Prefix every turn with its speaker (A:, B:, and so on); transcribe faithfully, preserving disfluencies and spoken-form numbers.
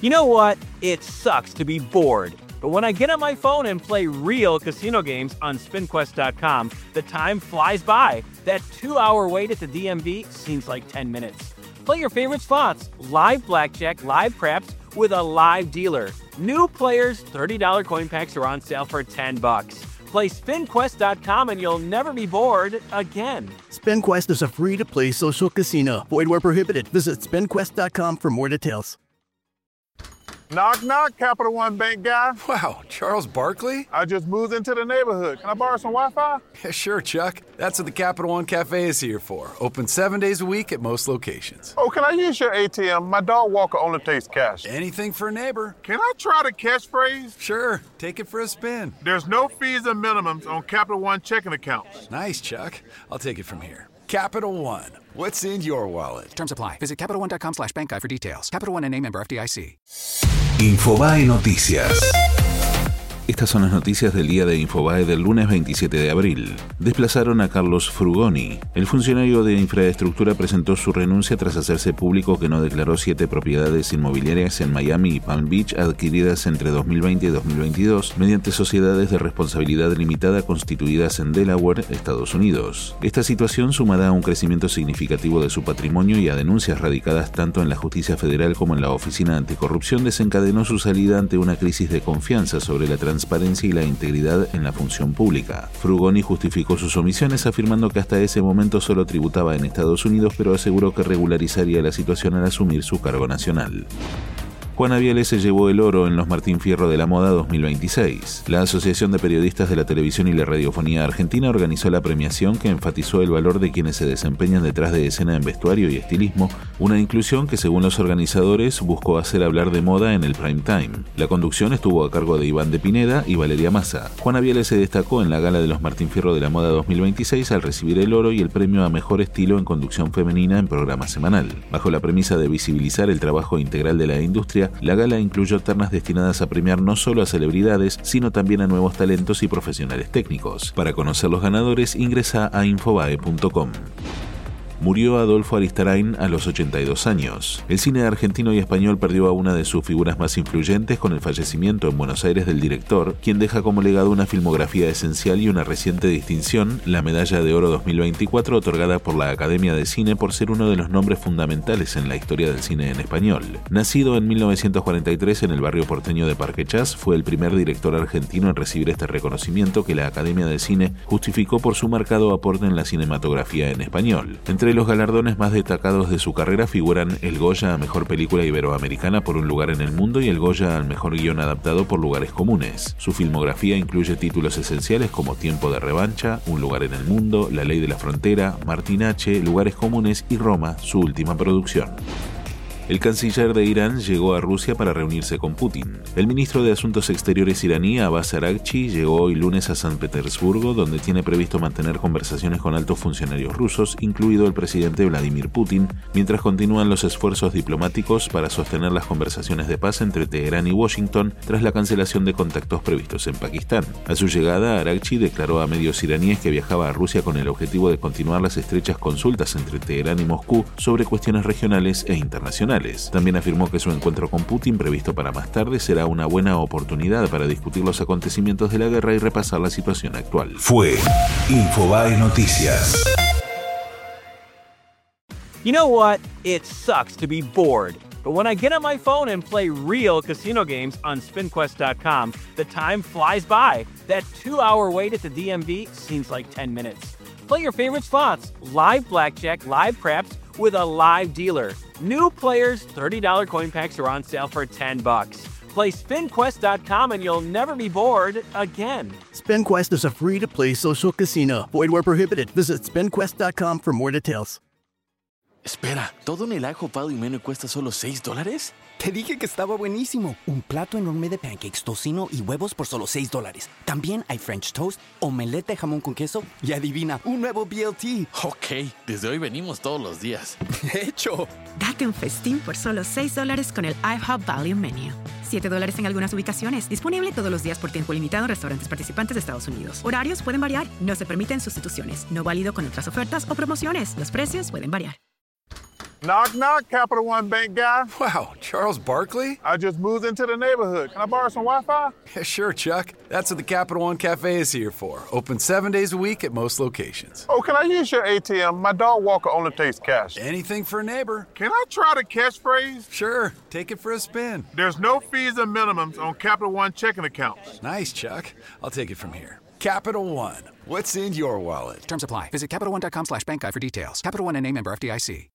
A: You know what? It sucks to be bored. But when I get on my phone and play real casino games on spin quest dot com, the time flies by. That two-hour wait at the D M V seems like ten minutes. Play your favorite slots, live blackjack, live craps, with a live dealer. New players, thirty dollars coin packs are on sale for ten bucks. Play spin quest dot com and you'll never be bored again.
B: SpinQuest is a free-to-play social casino. Void where prohibited. Visit spin quest dot com for more details.
C: Knock, knock, Capital One Bank guy.
D: Wow, Charles Barkley?
C: I just moved into the neighborhood. Can I borrow some Wi-Fi?
D: Yeah, sure, Chuck. That's what the Capital One Cafe is here for. Open seven days a week at most locations.
C: Oh, can I use your A T M? My dog Walker only takes cash.
D: Anything for a neighbor.
C: Can I try the catchphrase?
D: Sure, take it for a spin.
C: There's no fees and minimums on Capital One checking accounts.
D: Nice, Chuck. I'll take it from here. Capital One. What's in your wallet?
E: Terms apply. Visit Capital One dot com slash bank guide for details. Capital One N A member F D I C.
F: Infobae Noticias. Estas son las noticias del día de Infobae del lunes veintisiete de abril. Desplazaron a Carlos Frugoni. El funcionario de infraestructura presentó su renuncia tras hacerse público que no declaró siete propiedades inmobiliarias en Miami y Palm Beach adquiridas entre dos mil veinte y dos mil veintidós mediante sociedades de responsabilidad limitada constituidas en Delaware, Estados Unidos. Esta situación, sumada a un crecimiento significativo de su patrimonio y a denuncias radicadas tanto en la justicia federal como en la Oficina Anticorrupción, desencadenó su salida ante una crisis de confianza sobre la transparencia y la integridad en la función pública. Frugoni justificó sus omisiones afirmando que hasta ese momento solo tributaba en Estados Unidos, pero aseguró que regularizaría la situación al asumir su cargo nacional. Juana Viale se llevó el oro en los Martín Fierro de la Moda dos mil veintiséis. La Asociación de Periodistas de la Televisión y la Radiofonía Argentina organizó la premiación que enfatizó el valor de quienes se desempeñan detrás de escena en vestuario y estilismo, una inclusión que según los organizadores buscó hacer hablar de moda en el prime time. La conducción estuvo a cargo de Iván de Pineda y Valeria Massa. Juana Viale se destacó en la gala de los Martín Fierro de la Moda dos mil veintiséis al recibir el oro y el premio a mejor estilo en conducción femenina en programa semanal. Bajo la premisa de visibilizar el trabajo integral de la industria, la gala incluyó ternas destinadas a premiar no solo a celebridades, sino también a nuevos talentos y profesionales técnicos. Para conocer los ganadores, ingresa a infobae punto com. Murió Adolfo Aristarain a los ochenta y dos años. El cine argentino y español perdió a una de sus figuras más influyentes con el fallecimiento en Buenos Aires del director, quien deja como legado una filmografía esencial y una reciente distinción, la Medalla de Oro dos mil veinticuatro, otorgada por la Academia de Cine por ser uno de los nombres fundamentales en la historia del cine en español. Nacido en mil novecientos cuarenta y tres en el barrio porteño de Parque Chas, fue el primer director argentino en recibir este reconocimiento que la Academia de Cine justificó por su marcado aporte en la cinematografía en español. Entre los galardones más destacados de su carrera figuran el Goya a Mejor Película Iberoamericana por Un Lugar en el Mundo y el Goya al Mejor Guión Adaptado por Lugares Comunes. Su filmografía incluye títulos esenciales como Tiempo de Revancha, Un Lugar en el Mundo, La Ley de la Frontera, Martin H., Lugares Comunes y Roma, su última producción. El canciller de Irán llegó a Rusia para reunirse con Putin. El ministro de Asuntos Exteriores iraní, Abbas Araghchi, llegó hoy lunes a San Petersburgo, donde tiene previsto mantener conversaciones con altos funcionarios rusos, incluido el presidente Vladimir Putin, mientras continúan los esfuerzos diplomáticos para sostener las conversaciones de paz entre Teherán y Washington tras la cancelación de contactos previstos en Pakistán. A su llegada, Araghchi declaró a medios iraníes que viajaba a Rusia con el objetivo de continuar las estrechas consultas entre Teherán y Moscú sobre cuestiones regionales e internacionales. También afirmó que su encuentro con Putin, previsto para más tarde, será una buena oportunidad para discutir los acontecimientos de la guerra y repasar la situación actual. Fue Infobae Noticias.
A: You know what? It sucks to be bored. But when I get on my phone and play real casino games on spin quest dot com, the time flies by. That two-hour wait at the D M V seems like ten minutes. Play your favorite slots, live blackjack, live craps, with a live dealer. New players, thirty dollars coin packs are on sale for ten bucks. Play spin quest dot com and you'll never be bored again.
B: SpinQuest is a free-to-play social casino. Void where prohibited. Visit spin quest dot com for more details.
G: Espera, ¿todo en el ajo Pal y Menú cuesta solo seis dólares?
H: Te dije que estaba buenísimo. Un plato enorme de pancakes, tocino y huevos por solo seis dólares. También hay French toast, omelette de jamón con queso y adivina, un nuevo B L T.
G: Ok, desde hoy venimos todos los días.
H: ¡Hecho!
I: Date un festín por solo seis dólares con el IHOP Value Menu. siete dólares en algunas ubicaciones. Disponible todos los días por tiempo limitado en restaurantes participantes de Estados Unidos. Horarios pueden variar. No se permiten sustituciones. No válido con otras ofertas o promociones. Los precios pueden variar.
C: Knock, knock, Capital One Bank guy.
D: Wow, Charles Barkley?
C: I just moved into the neighborhood. Can I borrow some Wi-Fi?
D: Yeah, sure, Chuck. That's what the Capital One Cafe is here for. Open seven days a week at most locations.
C: Oh, can I use your A T M? My dog walker only takes cash.
D: Anything for a neighbor.
C: Can I try the catchphrase?
D: Sure, take it for a spin.
C: There's no fees and minimums on Capital One checking accounts.
D: Nice, Chuck. I'll take it from here. Capital One. What's in your wallet?
E: Terms apply. Visit CapitalOne.com slash bank guide for details. Capital One N A member F D I C.